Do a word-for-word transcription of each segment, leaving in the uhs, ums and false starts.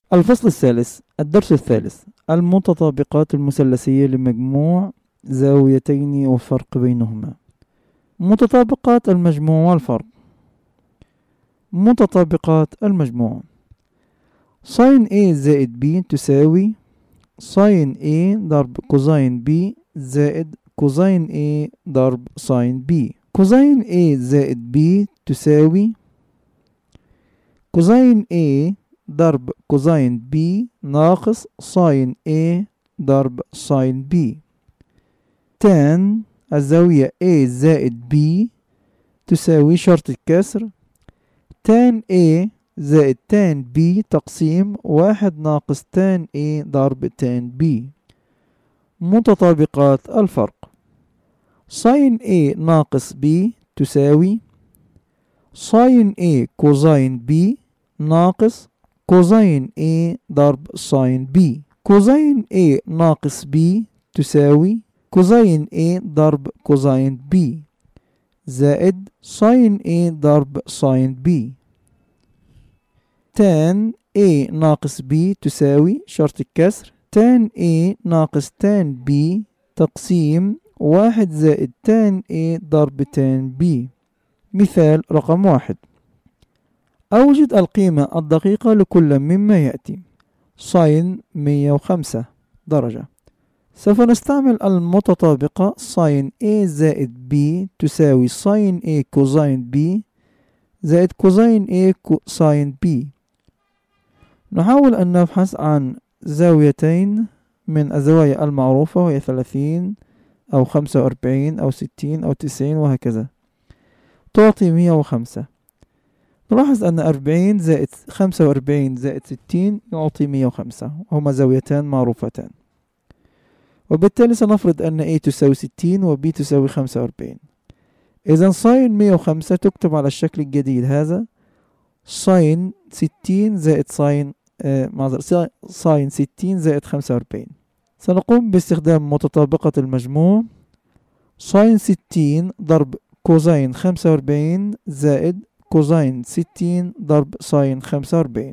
الفصل الثالث، الدرس الثالث، المتطابقات المثلثية لمجموع زاويتين والفرق بينهما. متطابقات المجموع والفرق. متطابقات المجموع: ساين A زائد B تساوي ساين A ضرب كوزين B زائد كوزين A ضرب ساين B. كوزين A زائد B تساوي كوزين A ضرب كوزين B ناقص ساين A ضرب ساين B. تان الزاوية A زائد B تساوي شرط الكسر تان A زائد تان B تقسيم واحد ناقص تان A ضرب تان B. متطابقات الفرق: ساين A ناقص B تساوي ساين A كوزين B ناقص كوزين A ضرب ساين B. كوزين A ناقص B تساوي كوزين A ضرب كوزين B زائد ساين A ضرب ساين B. تان A ناقص B تساوي شرط الكسر تان A ناقص تان B تقسيم واحد زائد تان A ضرب تان B. مثال رقم واحد: أوجد القيمة الدقيقة لكل مما يأتي. ساين مية وخمسة درجة. سوف نستعمل المتطابقة ساين A زائد B تساوي ساين A كوزين B زائد كوزين A ساين B. نحاول أن نبحث عن زاويتين من الزوايا المعروفة وهي ثلاثين أو خمسة وأربعين أو ستين أو تسعين وهكذا تعطي مية وخمسة. نلاحظ أن أربعين زائد خمسة وأربعين زائد ستين يعطي مية وخمسة وهما زاويتان معروفتان، وبالتالي سنفرض أن A تساوي ستين و B تساوي خمسة وأربعين. إذن ساين مية وخمسة تكتب على الشكل الجديد هذا ساين ستين زائد ساين آه معذرة ساين ستين زائد خمسة وأربعين. سنقوم باستخدام متطابقة المجموع ساين ستين ضرب كوزين خمسة وأربعين زائد كوزين ستين ضرب ساين خمسة وأربعين.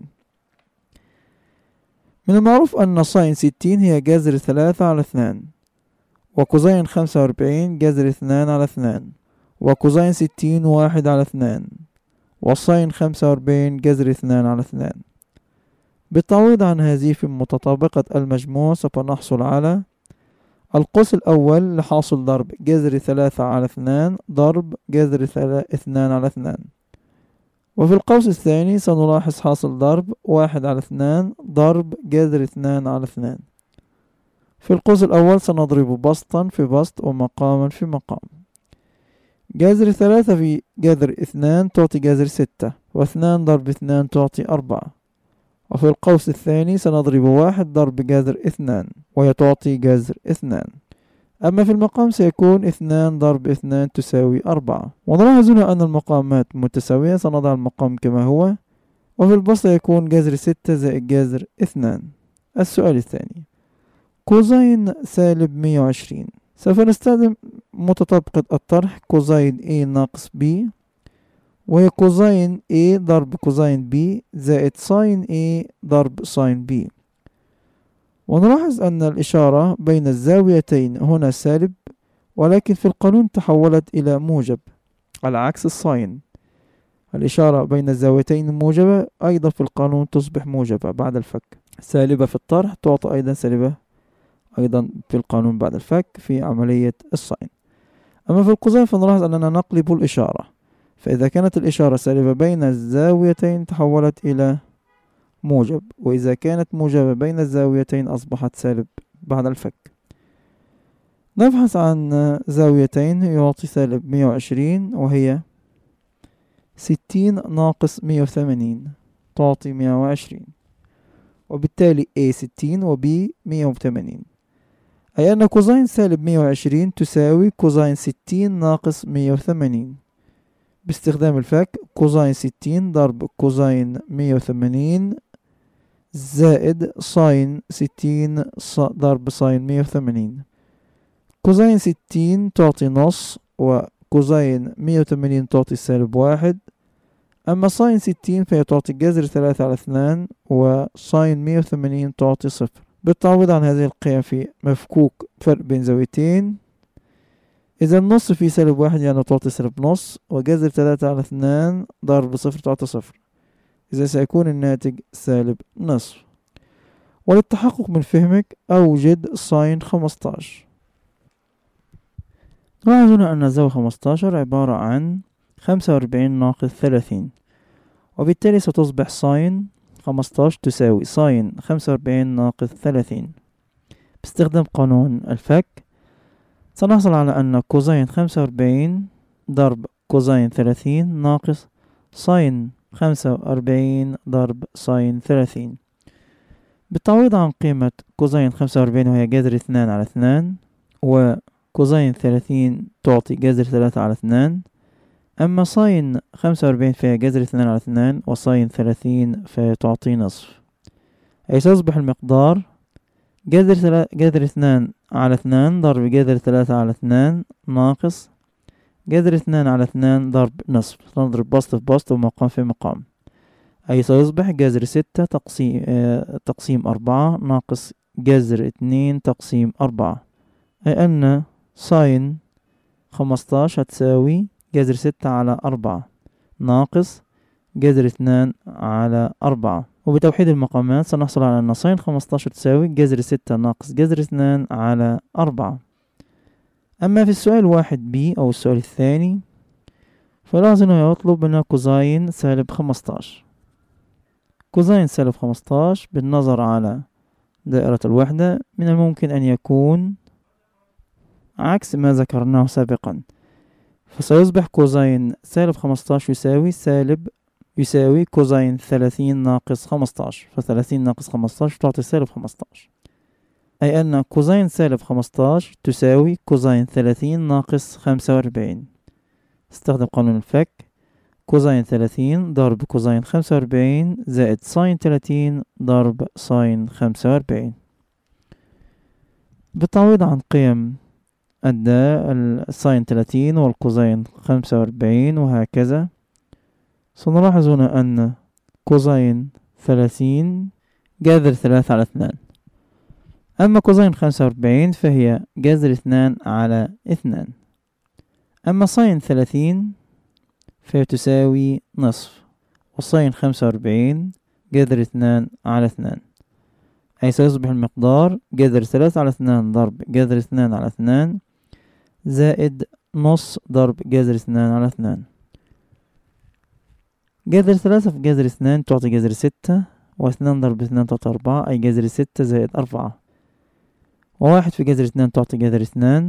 من المعروف أن ساين ستين هي جذر ثلاثة على اثنان، وكوزين خمسة وأربعين جذر اثنان على اثنان، وكوزين ستين واحد على اثنان، وساين خمسة وأربعين جذر اثنان على اثنان. بالتعويض عن هذه في متطابقة المجموع سوف نحصل على القوس الأول لحاصل ضرب جذر ثلاثة على اثنان ضرب جذر اثنان على اثنان، وفي القوس الثاني سنلاحظ حاصل ضرب واحد على اثنان ضرب جذر اثنان على اثنان. في القوس الأول سنضرب بسطا في بسط ومقاما في مقام. جذر ثلاثة في جذر اثنان تعطي جذر ستة، واثنان ضرب اثنان تعطي أربعة. وفي القوس الثاني سنضرب واحد ضرب جذر اثنان ويتعطي جذر اثنان. أما في المقام سيكون اثنان ضرب اثنان تساوي أربعة. ونلاحظ هنا أن المقامات متساوية، سنضع المقام كما هو، وفي البسط يكون جذر ستة زائد جذر اثنان. السؤال الثاني: كوزين سالب مية وعشرين. سوف نستخدم متطابقة الطرح كوزين A ناقص B، وهي كوزين A ضرب كوزين B زائد ساين A ضرب ساين B. ونلاحظ أن الإشارة بين الزاويتين هنا سالب، ولكن في القانون تحولت إلى موجب على عكس الساين. الإشارة بين الزاويتين موجبة، أيضا في القانون تصبح موجبة بعد الفك. سالبة في الطرح تعطى أيضا سالبة أيضا في القانون بعد الفك في عملية الساين. أما في الكوزين فنلاحظ أننا نقلب الإشارة، فإذا كانت الإشارة سالبة بين الزاويتين تحولت إلى موجب، وإذا كانت موجبة بين الزاويتين أصبحت سالب بعد الفك. نبحث عن زاويتين يعطي سالب مية وعشرين، وهي ستين ناقص مية وثمانين تعطي مية وعشرين، وبالتالي A ستين و B مية وثمانين، أي أن كوزين سالب مية وعشرين تساوي كوزين ستين ناقص مية وثمانين. باستخدام الفك كوزين ستين ضرب كوزين مية وثمانين زائد ساين ستين ضرب ساين مية وثمانين. كوزين ستين تعطي نص، وكوزين مية وثمانين تعطي سالب واحد، أما ساين ستين فهي تعطي جذر ثلاثة على اثنان، وساين مية وثمانين تعطي صفر. بالتعويض عن هذه القيم في مفكوك فرق بين زاويتين، إذا النص في سالب واحد يعني تعطي سالب نص، وجذر ثلاثة على اثنان ضرب صفر تعطي صفر، إذا سيكون الناتج سالب نصف. وللتحقق من فهمك أوجد ساين خمستاشر. لاحظ هنا أن زاوية خمستاشر عبارة عن خمسة وأربعين ناقص ثلاثين، وبالتالي ستصبح ساين خمستاشر تساوي ساين خمسة وأربعين ناقص ثلاثين. باستخدام قانون الفك سنحصل على أن كوزين خمسة وأربعين ضرب كوزين ثلاثين ناقص ساين خمسة وأربعين ضرب ساين ثلاثين. بالتعويض عن قيمة كوزين خمسة وأربعين وهي جذر اثنان على اثنان، وكوزين ثلاثين تعطي جذر ثلاثة على اثنان، أما ساين خمسة وأربعين فهي جذر اثنان على اثنان، وساين ثلاثين فهي تعطي نصف، أي سيصبح المقدار جذر ثلا... جذر اثنان على اثنان ضرب جذر ثلاثة على اثنان ناقص جذر اثنان على اثنان ضرب نصف. نضرب بسط في بسط ومقام في مقام، أي سيصبح جذر ستة تقسيم آه تقسيم أربعة ناقص جذر اتنين تقسيم أربعة، أي أن ساين خمستاشر هتساوي جذر ستة على أربعة ناقص جذر اثنان على أربعة. وبتوحيد المقامات سنحصل على أن ساين خمستاشر تساوي جذر ستة ناقص جذر اثنان على أربعة. أما في السؤال واحد بي أو السؤال الثاني فلاحظ أنه يطلب منا كوزين سالب خمستاشر. كوزين سالب خمستاشر بالنظر على دائرة الوحدة من الممكن أن يكون عكس ما ذكرناه سابقا، فسيصبح كوزين سالب خمستاشر يساوي سالب يساوي كوزين ثلاثين ناقص خمستاشر، فثلاثين ناقص خمستاشر تعطي سالب خمستاشر، أي أن كوزين سالب خمستاشر تساوي كوزين ثلاثين ناقص خمسة وأربعين. استخدم قانون الفك، كوزين ثلاثين ضرب كوزين خمسة وأربعين زائد ساين ثلاثين ضرب ساين خمسة وأربعين. بالتعويض عن قيم أدى الساين ثلاثين والكوزين خمسة وأربعين وهكذا، سنلاحظ هنا أن كوزين ثلاثين جذر ثلاثة على اثنان، أما كوزين خمسة وأربعين فهي جذر اثنان على اثنان، أما ساين ثلاثين فهي تساوي نصف، وساين خمسة وأربعين جذر اثنان على اثنان، أي سيصبح المقدار جذر ثلاثة على اثنان ضرب جذر اثنان على اثنان زائد نص ضرب جذر اثنان على اثنان. جذر ثلاثة في جذر اثنان تعطي جذر ستة، واثنان ضرب اثنان تعطي أربعة، أي جذر ستة زائد أربعة، وواحد في جذر اثنان تعطي جذر اثنان،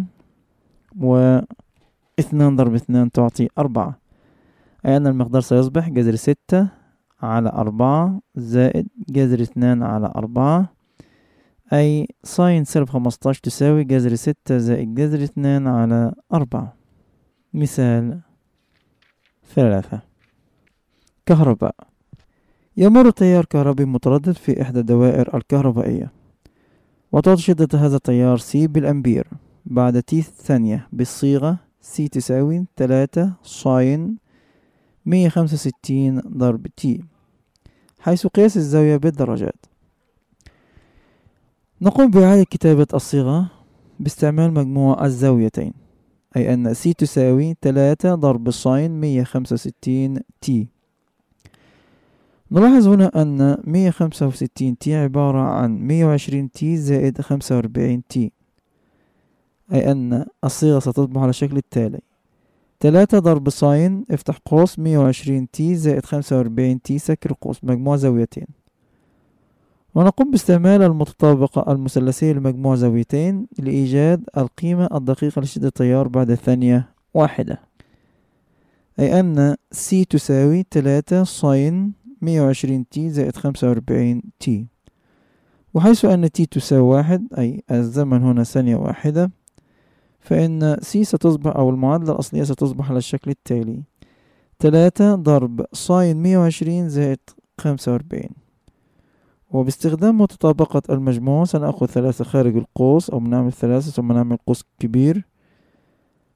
واثنان ضرب اثنان تعطي أربعة، أي أن المقدار سيصبح جذر ستة على أربعة زائد جذر اثنان على أربعة، أي ساين سالب خمستاشر تساوي جذر ستة زائد جذر اثنان على أربعة. مثال ثلاثة. كهرباء. يمر تيار كهربي متردد في إحدى الدوائر الكهربائية، وتعطي شدة هذا التيار سي بالأمبير بعد تي ثانية بالصيغة سي تساوي تلاتة ساين مية خمسة وستين ضرب تي، حيث قياس الزاوية بالدرجات. نقوم بإعادة كتابة الصيغة باستعمال مجموع الزاويتين، أي أن سي تساوي تلاتة ضرب ساين مية خمسة وستين تي. نلاحظ هنا أن مية خمسة وستين تي عبارة عن مية وعشرين تي زائد خمسة وأربعين تي، أي أن الصيغة ستصبح على الشكل التالي: تلاتة ضرب ساين افتح قوس مية وعشرين تي زائد خمسة وأربعين تي سكر قوس مجموع زاويتين. ونقوم باستعمال المتطابقة المثلثية لمجموع زاويتين لإيجاد القيمة الدقيقة لشدة التيار بعد ثانية واحدة، أي أن سي تساوي تلاتة ساين مية وعشرين تي زائد خمسة وأربعين تي، وحيث أن تي تساوي واحد أي الزمن هنا ثانية واحدة، فإن سي ستصبح أو المعادلة الأصلية ستصبح على الشكل التالي: تلاتة ضرب ساين مية وعشرين زائد خمسة وأربعين. وباستخدام متطابقة المجموع سنأخذ ثلاثة خارج القوس أو بنعمل ثلاثة ثم نعمل قوس كبير،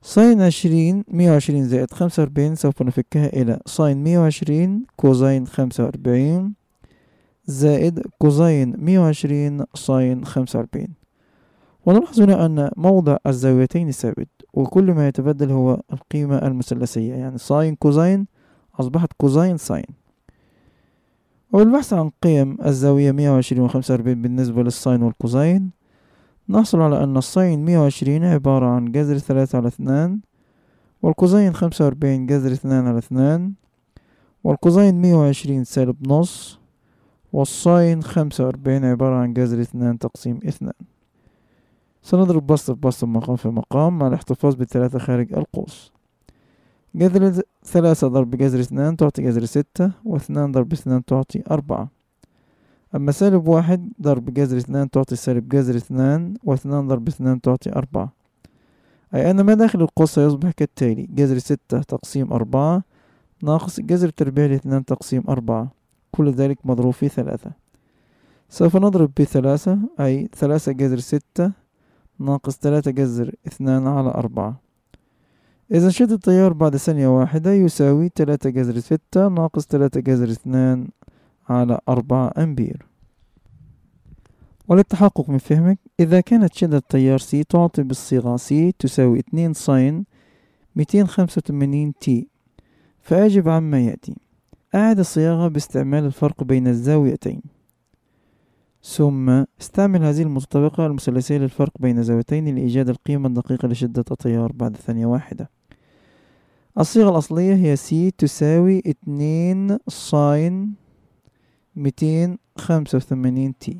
ساين عشرين مية وعشرين زائد خمسة وأربعين سوف نفكها إلى ساين مية وعشرين كوزين خمسة وأربعين زائد كوزين مية وعشرين ساين خمسة وأربعين. ونلاحظ هنا أن موضع الزاويتين ثابت، وكل ما يتبدل هو القيمة المثلثية، يعني ساين كوزين أصبحت كوزين ساين. وبالبحث عن قيم الزاوية مية وعشرين وخمسة وأربعين بالنسبة للساين والكوزين نحصل على أن الساين مية وعشرين عبارة عن جذر ثلاثة على اثنان، والكوزين خمسة وأربعين جذر اثنان على اثنان، والكوزين مية وعشرين سالب نص، والساين خمسة وأربعين عبارة عن جذر اثنان تقسيم اثنان. سنضرب بسط في بسط مقام في مقام مع الاحتفاظ بالثلاثة خارج القوس. جذر ثلاثة ضرب جذر اثنان تعطي جذر ستة، واثنان ضرب اثنان تعطي أربعة. أما سالب واحد ضرب جذر اثنان تعطي سالب جذر اثنان، واثنان ضرب اثنان تعطي أربعة. أي أن ما داخل القوس سيصبح كالتالي: جذر ستة تقسيم أربعة ناقص جذر تربيع لاثنان تقسيم أربعة، كل ذلك مضروب في ثلاثة. سوف نضرب بثلاثة، أي ثلاثة جذر ستة ناقص ثلاثة جذر اثنان على أربعة. إذا شدة التيار بعد ثانية واحدة يساوي ثلاثة جذر ستة ناقص ثلاثة جذر اثنان على أربعة أمبير. وللتحقق من فهمك، إذا كانت شدة التيار سي تعطي بالصيغة سي تساوي اثنين ساين ميتين خمسة وثمانين تي، فأجب عما يأتي. أعد الصياغة باستعمال الفرق بين الزاويتين، ثم استعمل هذه المتطابقة المثلثية للفرق بين الزاويتين لإيجاد القيمة الدقيقة لشدة التيار بعد ثانية واحدة. الصيغة الأصلية هي سي تساوي اثنين ساين ميتين خمسة وثمانين تي.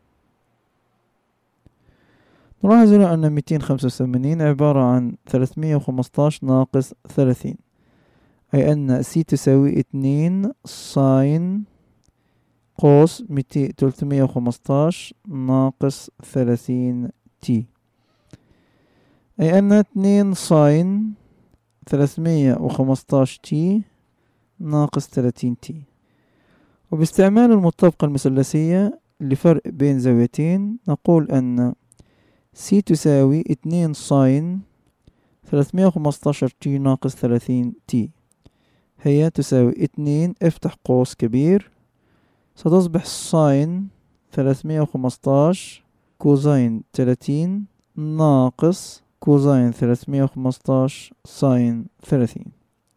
نلاحظ هنا أن ميتين خمسة وثمانين عبارة عن ثلاثمية وخمستاشر ناقص ثلاثين، أي أن سي تساوي اثنين ساين قوس ثلاثمية وخمستاشر ناقص ثلاثين تي، أي أن اثنين ساين ثلاثمية وخمستاشر تي ناقص ثلاثين تي. وباستعمال المطابقة المثلثية لفرق بين زاويتين نقول أن سي تساوي اثنين ساين ثلاثمية وخمستاشر تي ناقص ثلاثين تي، هي تساوي اثنين افتح قوس كبير ستصبح ساين ثلاثمية وخمستاشر كوزين ثلاثين ناقص كوزين ثلاثمية وخمستاشر ساين ثلاثين.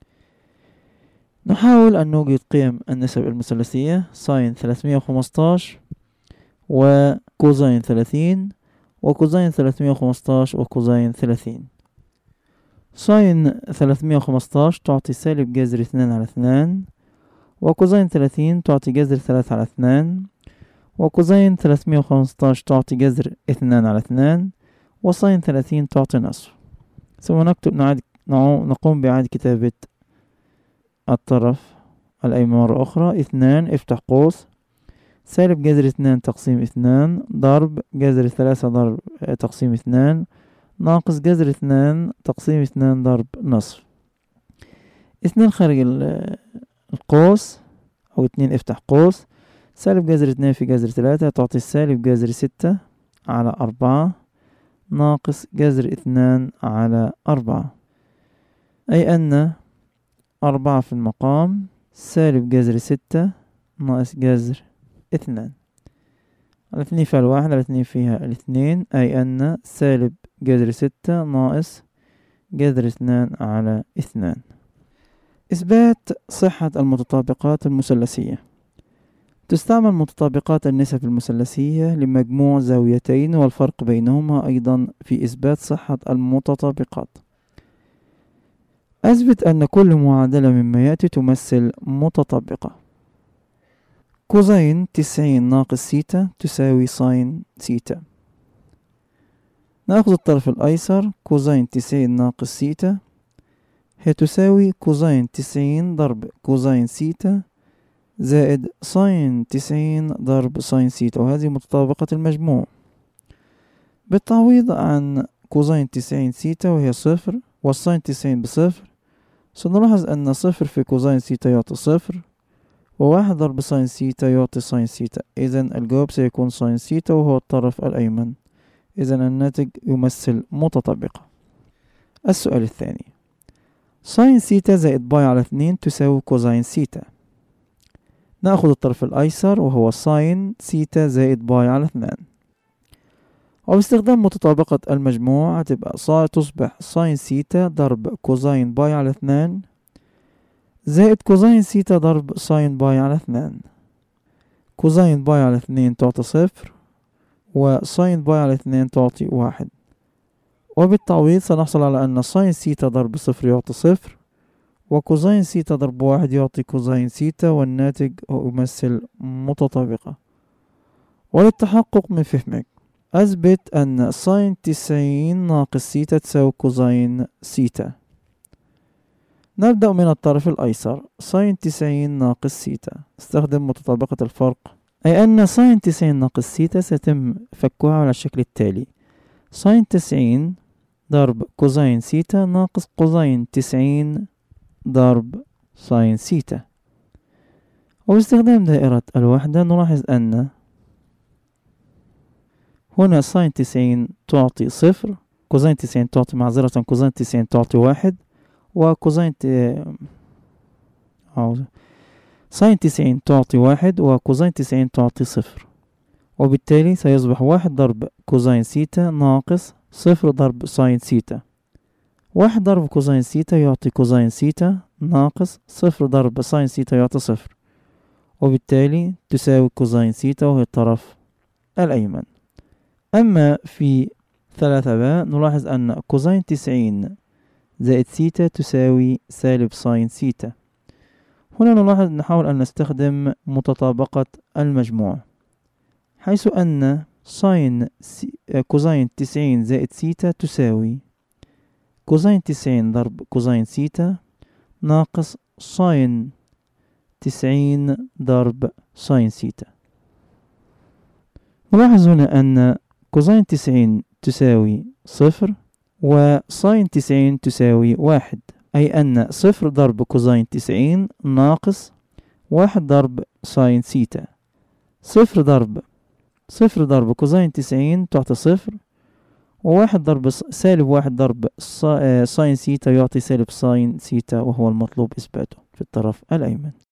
نحاول أن نوجد قيم النسب المثلثية ساين ثلاثمية وخمستاشر وكوزين ثلاثين وكوزين ثلاثمية وخمستاشر وكوزين ثلاثين. ساين ثلاثمية وخمستاشر تعطي سالب جذر اثنان على اثنان، وكوزين ثلاثين تعطي جذر ثلاثة على اثنان، وكوزين ثلاثمية وخمستاشر تعطي جذر اثنان على اثنان، وساين ثلاثين تعطي نصف. ثم نكتب نعد نقوم بإعادة كتابة الطرف الأيمن مرة أخرى. اثنان افتح قوس سالب جذر اثنان تقسيم اثنان ضرب جذر ثلاثة ضرب تقسيم اثنان ناقص جذر اثنان تقسيم اثنان ضرب نصف. اثنان خارج القوس أو اثنين افتح قوس، سالب جذر اثنان في جذر ثلاثة تعطي سالب جذر ستة على أربعة ناقص جذر اثنان على أربعة، أي أن أربعة في المقام سالب جذر ستة ناقص جذر اثنان. الاثنين فيها الواحد، الاثنين فيها الاثنين، أي أن سالب جذر ستة ناقص جذر اثنان على اثنان. إثبات صحة المتطابقات المثلثية. تستعمل متطابقات النسب المثلثية لمجموع زاويتين والفرق بينهما أيضا في إثبات صحة المتطابقات. أثبت أن كل معادلة مما يأتي تمثل متطابقة. كوزين تسعين ناقص سيتا تساوي ساين سيتا. نأخذ الطرف الأيسر، كوزين تسعين ناقص سيتا هي تساوي كوزين تسعين ضرب كوزين سيتا زائد ساين تسعين ضرب ساين سيتا، وهذه متطابقة المجموع. بالتعويض عن كوزين تسعين سيتا وهي صفر والساين تسعين بصفر، سنلاحظ أن صفر في كوزين سيتا يعطي صفر، وواحد ضرب ساين سيتا يعطي ساين سيتا. إذن الجواب سيكون ساين سيتا وهو الطرف الأيمن. إذن الناتج يمثل متطابقة. السؤال الثاني، ساين سيتا زائد باي على اثنين تساوي كوزين سيتا. نأخذ الطرف الأيسر وهو ساين سيتا زائد باي على اثنان، وباستخدام متطابقة المجموع هتبقى صا تصبح ساين سيتا ضرب كوزين باي على اثنان زائد كوزين سيتا ضرب ساين باي على اثنان. كوزين باي على اثنين تعطي صفر، وساين باي على اثنين تعطي واحد، وبالتعويض سنحصل على أن ساين سيتا ضرب صفر يعطي صفر، وكوزين سيتا ضرب واحد يعطي كوزين سيتا، والناتج هو يمثل متطابقة. وللتحقق من فهمك أثبت أن ساين تسعين ناقص سيتا تساوي كوزين سيتا. نبدأ من الطرف الأيسر، ساين تسعين ناقص سيتا، استخدم متطابقة الفرق، أي أن ساين تسعين ناقص سيتا سيتم فكها على الشكل التالي: ساين تسعين ضرب كوزين سيتا ناقص كوزين تسعين ضرب ساين سيتا. وباستخدام دائرة الوحدة نلاحظ أن هنا ساين تسعين تعطي صفر، كوزين تسعين تعطي معذرة كوزين تسعين تعطي واحد، وكوزين ت... ساين تسعين تعطي واحد، وكوزين تسعين تعطي صفر، وبالتالي سيصبح واحد ضرب كوزين سيتا ناقص صفر ضرب ساين سيتا. واحد ضرب كوزين سيتا يعطي كوزين سيتا ناقص صفر ضرب ساين سيتا يعطي صفر، وبالتالي تساوي كوزين سيتا وهي الطرف الأيمن. أما في ثلاثة باء نلاحظ أن كوزين تسعين زائد سيتا تساوي سالب ساين سيتا. هنا نلاحظ نحاول أن نستخدم متطابقة المجموع، حيث أن ساين سي... كوزين تسعين زائد سيتا تساوي كوزين تسعين ضرب كوزين سيتا ناقص ساين تسعين ضرب ساين سيتا. نلاحظ هنا أن كوزين تسعين تساوي صفر، وساين تسعين تساوي واحد، أي أن صفر ضرب كوزين تسعين ناقص واحد ضرب ساين سيتا. صفر ضرب صفر ضرب كوزين تسعين تعطي صفر، وواحد ضرب سالب واحد ضرب ساين سيتا يعطي سالب ساين سيتا، وهو المطلوب إثباته في الطرف الأيمن.